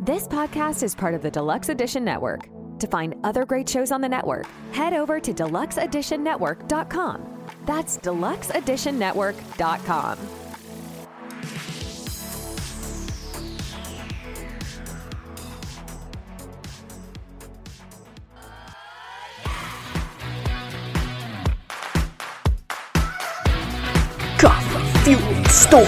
This podcast is part of the Deluxe Edition Network. To find other great shows on the network, head over to deluxeeditionnetwork.com. That's deluxeeditionnetwork.com. Coffee-fueled stories.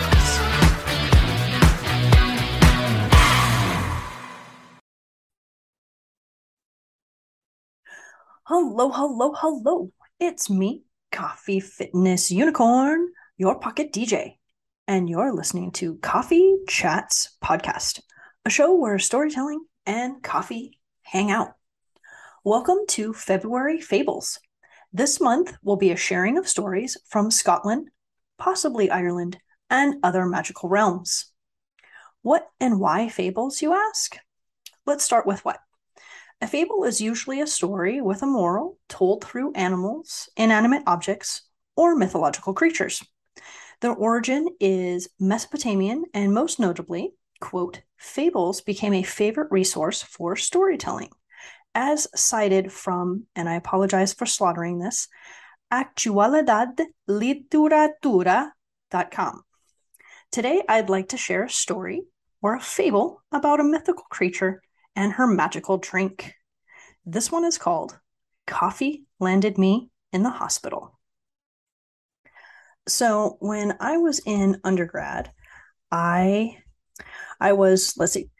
Hello. It's me, Coffee Fitness Unicorn, your pocket DJ, and you're listening to Coffee Chats Podcast, a show where storytelling and coffee hang out. Welcome to February Fables. This month will be a sharing of stories from Scotland, possibly Ireland, and other magical realms. What and why fables, you ask? Let's start with what. A fable is usually a story with a moral told through animals, inanimate objects, or mythological creatures. Their origin is Mesopotamian, and most notably, quote, fables became a favorite resource for storytelling, as cited from, and I apologize for slaughtering this, actualidadliteratura.com. Today, I'd like to share a story or a fable about a mythical creature and her magical drink. This one is called Coffee Landed Me in the Hospital. So when I was in undergrad, I was,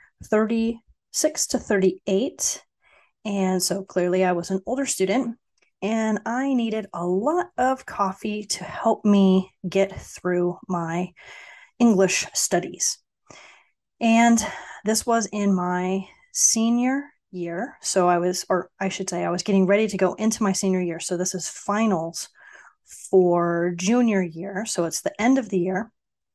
36 to 38. And so clearly I was an older student and I needed a lot of coffee to help me get through my English studies. And this was in my senior year. So I was getting ready to go into my senior year. So this is finals for junior year. So it's the end of the year.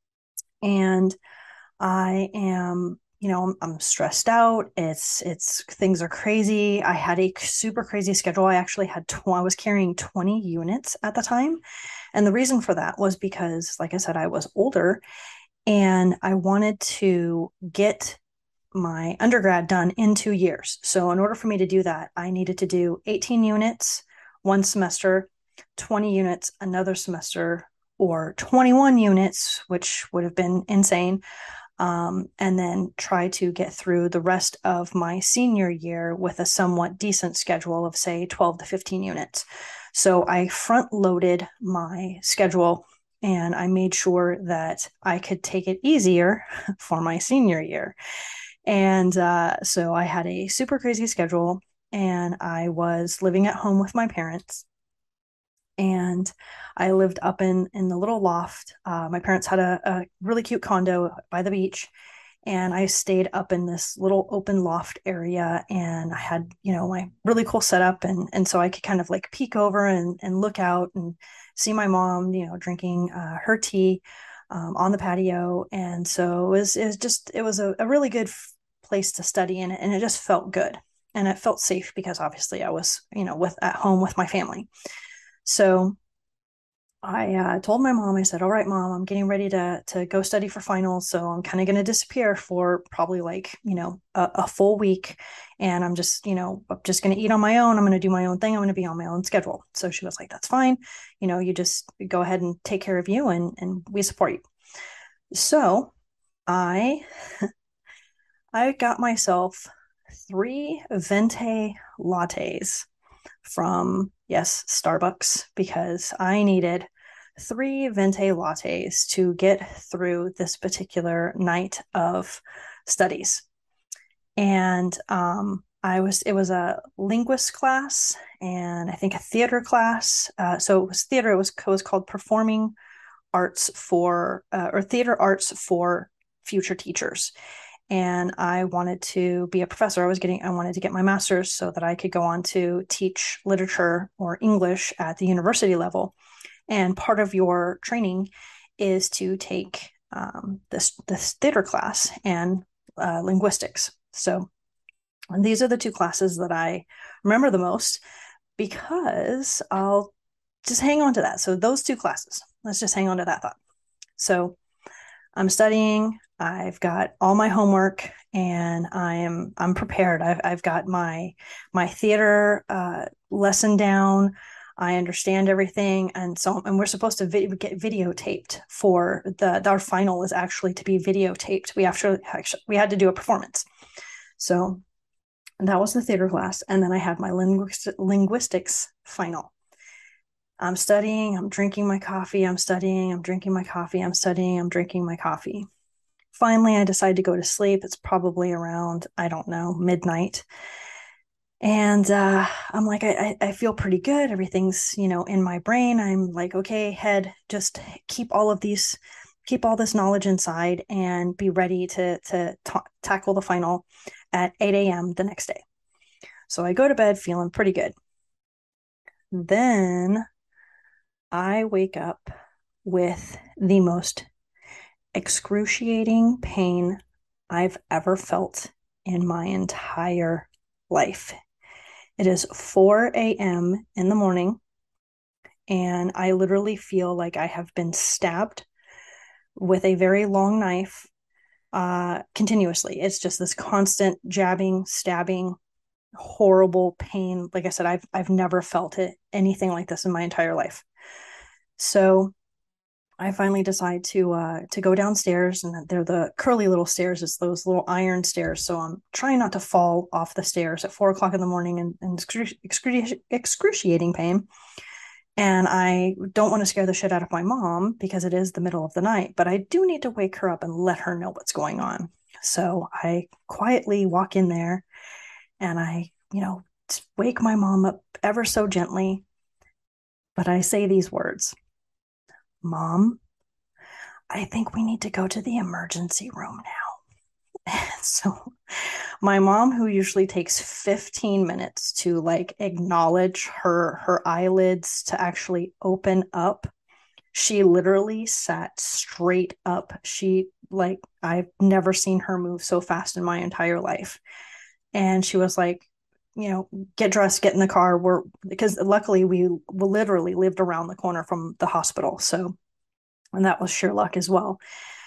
And I am, I'm stressed out. It's things are crazy. I had a super crazy schedule. I actually I was carrying 20 units at the time. And the reason for that was because, like I said, I was older and I wanted to get my undergrad done in 2 years. So in order for me to do that, I needed to do 18 units one semester, 20 units another semester, or 21 units, which would have been insane. And then try to get through the rest of my senior year with a somewhat decent schedule of, say, 12 to 15 units. So I front loaded my schedule and I made sure that I could take it easier for my senior year. And so I had a super crazy schedule and I was living at home with my parents. And I lived up in the little loft. My parents had a really cute condo by the beach. And I stayed up in this little open loft area and I had, my really cool setup. And so I could kind of like peek over and look out and see my mom, drinking her tea on the patio. And so it was a really good place to study in it. And it just felt good. And it felt safe because obviously I was, at home with my family. So I told my mom, I said, all right, Mom, I'm getting ready to go study for finals. So I'm kind of going to disappear for probably a full week. And I'm just going to eat on my own. I'm going to do my own thing. I'm going to be on my own schedule. So she was like, that's fine. You just go ahead and take care of you and we support you. So I got myself 3 venti lattes from, yes, Starbucks, because I needed 3 venti lattes to get through this particular night of studies. And it was a linguist class and I think a theater class. So it was theater. It was called Performing Arts or Theater Arts for Future Teachers. And I wanted to be a professor. I wanted to get my master's so that I could go on to teach literature or English at the university level. And part of your training is to take this theater class and linguistics. So these are the 2 classes that I remember the most because I'll just hang on to that. So those 2 classes, let's just hang on to that thought. So I'm studying. I've got all my homework, and I'm prepared. I've got my theater lesson down. I understand everything, and we're supposed to get videotaped for our final is actually to be videotaped. We had to do a performance, so that was the theater class, and then I had my linguistics final. I'm studying, I'm drinking my coffee, I'm studying, I'm drinking my coffee, I'm studying, I'm drinking my coffee. Finally, I decide to go to sleep. It's probably around, I don't know, midnight. And I'm like, I feel pretty good. Everything's, in my brain. I'm like, okay, head, just keep all this knowledge inside and be ready to tackle the final at 8 a.m. the next day. So I go to bed feeling pretty good. Then I wake up with the most excruciating pain I've ever felt in my entire life. It is 4 a.m. in the morning, and I literally feel like I have been stabbed with a very long knife continuously. It's just this constant jabbing, stabbing, horrible pain. Like I said, I've never felt anything like this in my entire life. So I finally decide to go downstairs, and they're the curly little stairs. It's those little iron stairs. So I'm trying not to fall off the stairs at 4 o'clock in the morning in excruciating pain. And I don't want to scare the shit out of my mom because it is the middle of the night, but I do need to wake her up and let her know what's going on. So I quietly walk in there, and I, wake my mom up ever so gently. But I say these words: Mom, I think we need to go to the emergency room now. So my mom, who usually takes 15 minutes to like acknowledge her eyelids to actually open up, she literally sat straight up. I've never seen her move so fast in my entire life. And she was like, get dressed, get in the car. Because luckily we literally lived around the corner from the hospital. So, and that was sheer luck as well.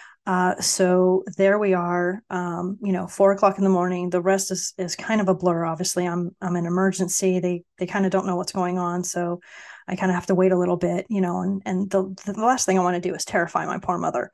So there we are, 4 o'clock in the morning. The rest is kind of a blur. Obviously, I'm an emergency. They kind of don't know what's going on, so I kind of have to wait a little bit, and the last thing I want to do is terrify my poor mother,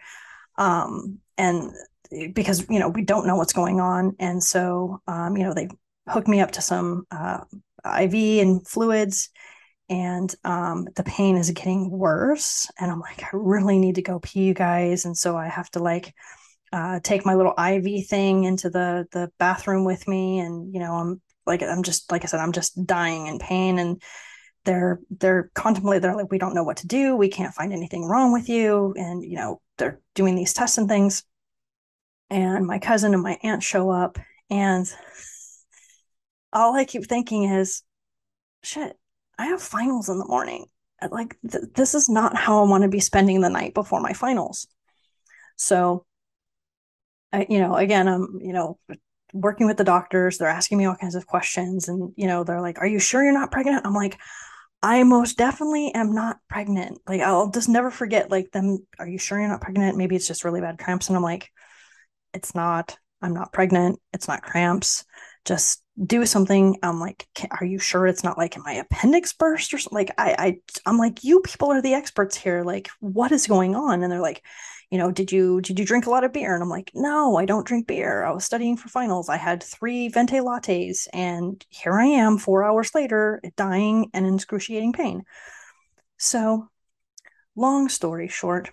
and because we don't know what's going on, and so they hooked me up to some IV and fluids, and the pain is getting worse, and I'm like, I really need to go pee, you guys. And so I have to take my little IV thing into the bathroom with me, and I'm just, like I said, I'm just dying in pain. And they're contemplating, they're like, we don't know what to do, we can't find anything wrong with you, and they're doing these tests and things. And my cousin and my aunt show up, and all I keep thinking is, shit, I have finals in the morning. Like, this is not how I want to be spending the night before my finals. So, again, I'm, working with the doctors. They're asking me all kinds of questions. And, they're like, are you sure you're not pregnant? I'm like, I most definitely am not pregnant. Like, I'll just never forget, like, them, are you sure you're not pregnant? Maybe it's just really bad cramps. And I'm like, it's not. I'm not pregnant. It's not cramps. Just do something. I'm like, are you sure it's not like my appendix burst or something? Like, I'm like, you people are the experts here. Like, what is going on? And they're like, did you drink a lot of beer? And I'm like, no, I don't drink beer. I was studying for finals. I had 3 venti lattes, and here I am 4 hours later, dying and in excruciating pain. So, long story short,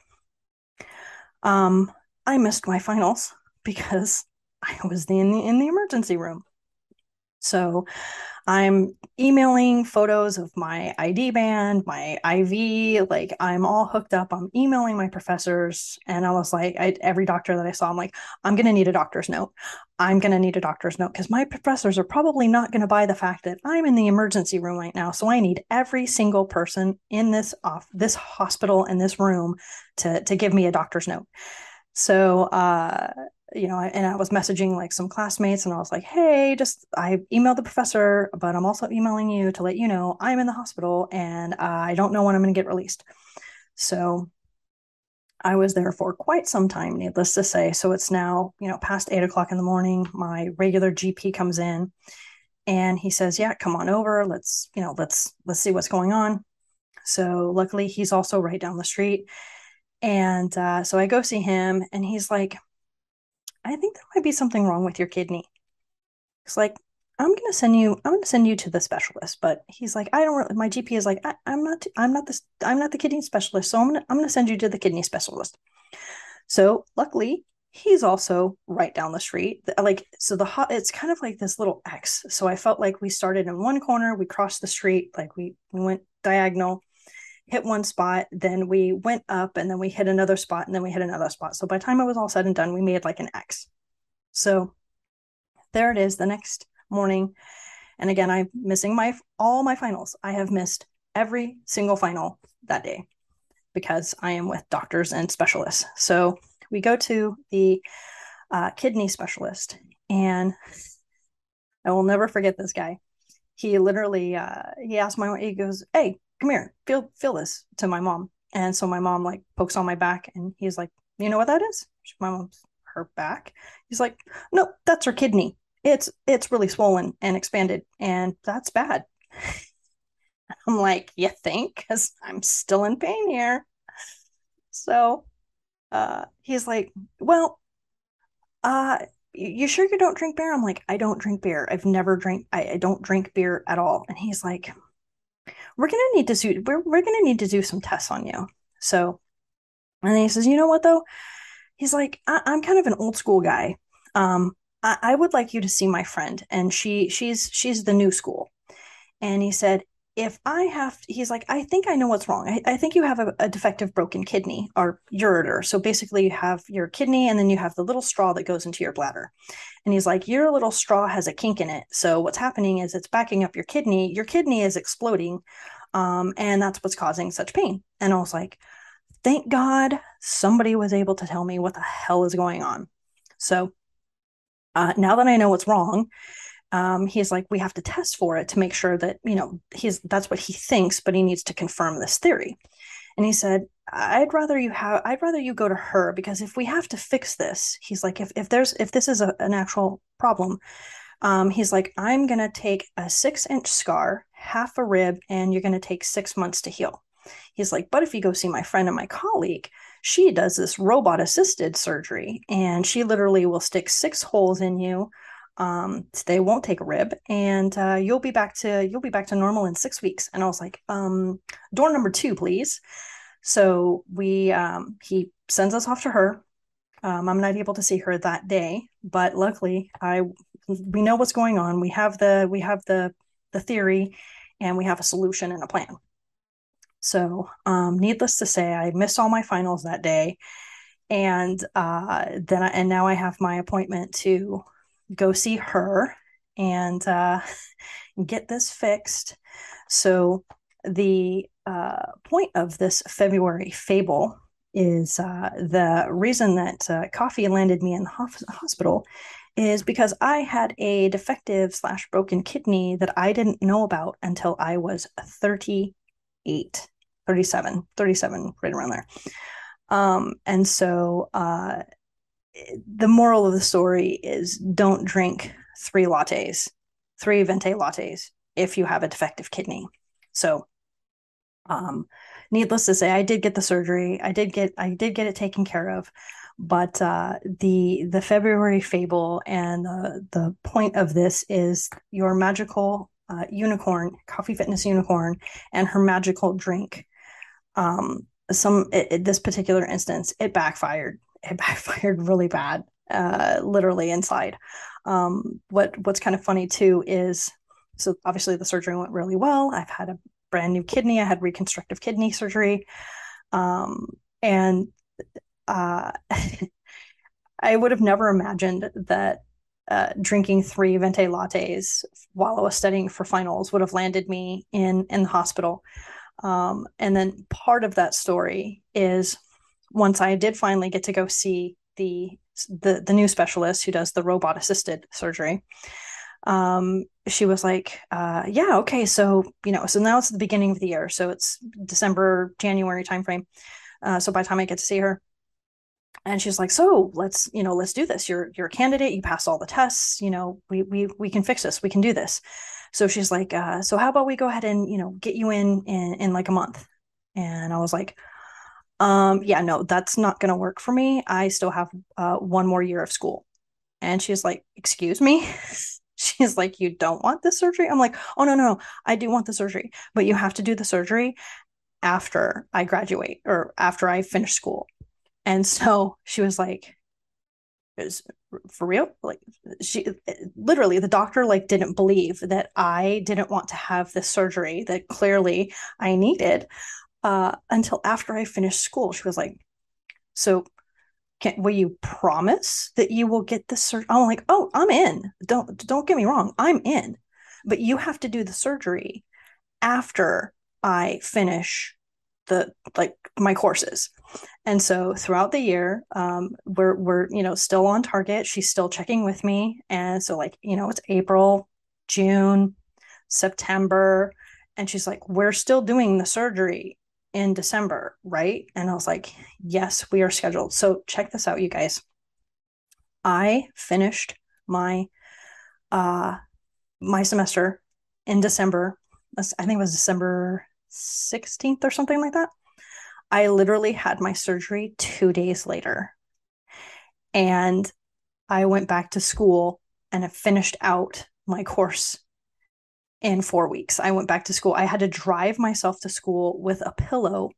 I missed my finals because I was in the emergency room. So I'm emailing photos of my ID band, my IV, like I'm all hooked up. I'm emailing my professors. And I was like, every doctor that I saw, I'm like, I'm going to need a doctor's note. I'm going to need a doctor's note because my professors are probably not going to buy the fact that I'm in the emergency room right now. So I need every single person in this hospital, in this room to give me a doctor's note. So, and I was messaging like some classmates, and I was like, hey, I emailed the professor, but I'm also emailing you to let you know I'm in the hospital, and I don't know when I'm going to get released. So I was there for quite some time, needless to say. So it's now, past 8 o'clock in the morning. My regular GP comes in and he says, yeah, come on over. Let's see what's going on. So luckily he's also right down the street. And so I go see him and he's like, I think there might be something wrong with your kidney. It's like, I'm gonna send you to the specialist. But he's like, I don't really, my GP is like, I'm not the kidney specialist. So I'm gonna send you to the kidney specialist. So luckily, he's also right down the street. Like, so it's kind of like this little X. So I felt like we started in one corner, we crossed the street, like we went diagonal, hit one spot, then we went up, and then we hit another spot, and then we hit another spot. So by the time it was all said and done, we made like an X. So there it is the next morning. And again, I'm missing all my finals. I have missed every single final that day because I am with doctors and specialists. So we go to the kidney specialist, and I will never forget this guy. He literally he asked he goes, "Hey, come here, feel this," to my mom. And so my mom like pokes on my back, and he's like, "You know what that is?" My mom's her back. He's like, "No, that's her kidney. It's really swollen and expanded, and that's bad." I'm like, "You think?" Because I'm still in pain here. So he's like, "Well, uh, you sure you don't drink beer?" I'm like, "I don't drink beer. I don't drink beer at all." And he's like, we're gonna need to do some tests on you. So, and then he says, "You know what though?" He's like, I'm kind of an old school guy. I would like you to see my friend, and she's the new school." And he said, he's like, "I think I know what's wrong. I think you have a defective broken kidney or ureter. So basically, you have your kidney, and then you have the little straw that goes into your bladder." And he's like, "Your little straw has a kink in it. So what's happening is it's backing up your kidney. Your kidney is exploding. And that's what's causing such pain." And I was like, thank God somebody was able to tell me what the hell is going on. So now that I know what's wrong, he's like, we have to test for it to make sure that, that's what he thinks, but he needs to confirm this theory. And he said, I'd rather you go to her, because if we have to fix this, he's like, if this is an actual problem, he's like, I'm going to take a 6-inch scar, half a rib, and you're going to take 6 months to heal. He's like, but if you go see my friend and my colleague, she does this robot assisted surgery, and she literally will stick 6 holes in you. They won't take a rib, and you'll be back to normal in 6 weeks. And I was like, door number 2, please. So he sends us off to her. I'm not able to see her that day, but luckily we know what's going on. We have the theory, and we have a solution and a plan. So, needless to say, I missed all my finals that day, and now I have my appointment to go see her and get this fixed. So, the point of this February fable is the reason that coffee landed me in the hospital is because I had a defective / broken kidney that I didn't know about until I was 38, 37, right around there. And so the moral of the story is don't drink 3 venti lattes if you have a defective kidney. So needless to say, I did get the surgery. I did get it taken care of. But the February fable and the point of this is your magical unicorn, Coffee Fitness unicorn, and her magical drink. This particular instance, it backfired. It backfired really bad, literally inside. What's kind of funny too is, so obviously the surgery went really well. I've had a brand new kidney. I had reconstructive kidney surgery. And I would have never imagined that drinking 3 venti lattes while I was studying for finals would have landed me in the hospital. And then part of that story is once I did finally get to go see the new specialist who does the robot assisted surgery, she was like, yeah, okay. So, so now it's the beginning of the year. So it's December, January timeframe. So by the time I get to see her, And she's like, so let's do this. You're a candidate. You passed all the tests. We can fix this. We can do this. So she's like, so how about we go ahead and, get you in like a month? And I was like, yeah, no, that's not going to work for me. I still have one more year of school. And she's like, excuse me? She's like, you don't want this surgery? I'm like, oh, no, no, I do want the surgery, but you have to do the surgery after I graduate or after I finish school. And so she was like, is for real? Like, she literally, the doctor like didn't believe that I didn't want to have this surgery that clearly I needed until after I finished school. She was like, so will you promise that you will get this surgery? I'm like, oh, I'm in. Don't get me wrong, I'm in, but you have to do the surgery after I finish the like my courses. And so throughout the year, we're still on target. She's still checking with me, and so like it's April, June, September, and she's like, we're still doing the surgery in December, right? And I was like, yes, we are scheduled. So check this out, you guys. I finished my uh my semester in December. I think it was December 16th or something like that. I literally had my surgery 2 days later. And I went back to school and I finished out my course in 4 weeks. I went back to school. I had to drive myself to school with a pillow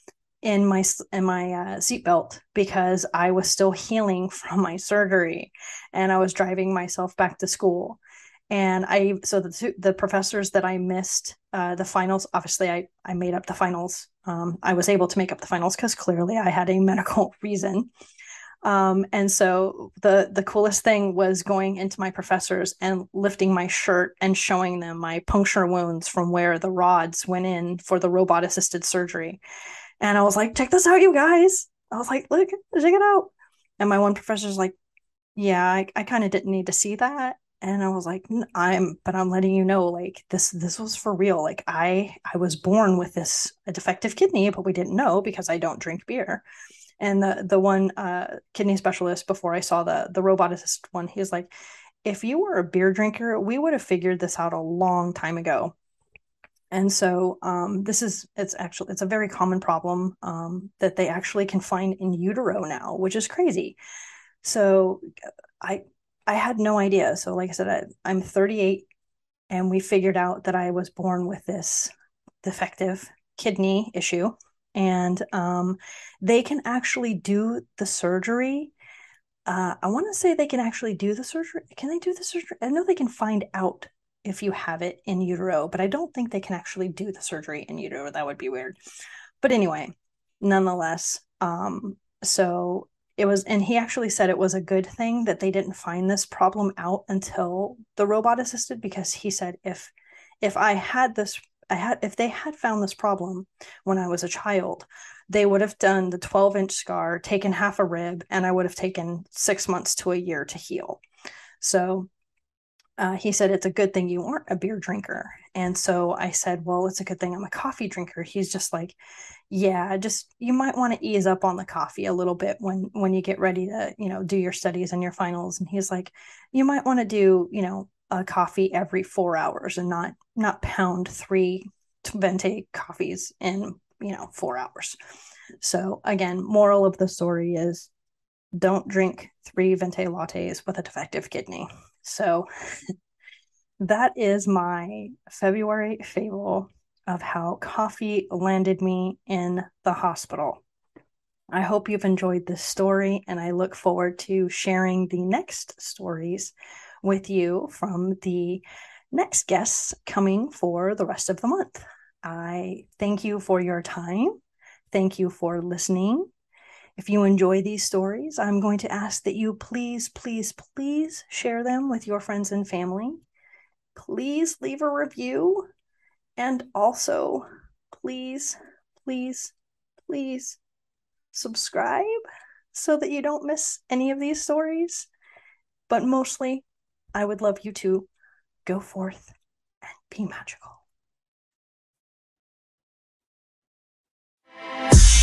in my seatbelt because I was still healing from my surgery, and I was driving myself back to school. And the professors that I missed the finals, obviously I made up the finals. I was able to make up the finals because clearly I had a medical reason. And so the coolest thing was going into my professors and lifting my shirt and showing them my puncture wounds from where the rods went in for the robot assisted surgery. And I was like, check this out, you guys. I was like, look, check it out. And my one professor's like, yeah, I kind of didn't need to see that. And I was like, but I'm letting you know, like this was for real. Like I was born with this a defective kidney, but we didn't know because I don't drink beer. And the one kidney specialist before I saw the roboticist one, he's like, if you were a beer drinker, we would have figured this out a long time ago. And so it's a very common problem that they actually can find in utero now, which is crazy. So I I had no idea. So like I said, I'm 38 and we figured out that I was born with this defective kidney issue. And they can actually do the surgery. I want to say they can actually do the surgery. Can they do the surgery? I know they can find out if you have it in utero, but I don't think they can actually do the surgery in utero. That would be weird. But anyway, nonetheless, so it was, and he actually said it was a good thing that they didn't find this problem out until the robot assisted, because he said if I had this, if they had found this problem when I was a child, they would have done the 12-inch scar, taken half a rib, and I would have taken 6 months to a year to heal. So he said, it's a good thing you aren't a beer drinker. And so I said, well, it's a good thing I'm a coffee drinker. He's just like, yeah, just you might want to ease up on the coffee a little bit when you get ready to, do your studies and your finals. And he's like, you might want to do, a coffee every 4 hours and not pound three venti coffees in, 4 hours. So again, moral of the story is don't drink three venti lattes with a defective kidney. So that is my February fable of how coffee landed me in the hospital. I hope you've enjoyed this story, and I look forward to sharing the next stories with you from the next guests coming for the rest of the month. I thank you for your time. Thank you for listening. If you enjoy these stories, I'm going to ask that you please, please, please share them with your friends and family. Please leave a review. And also, please, please, please subscribe so that you don't miss any of these stories. But mostly, I would love you to go forth and be magical.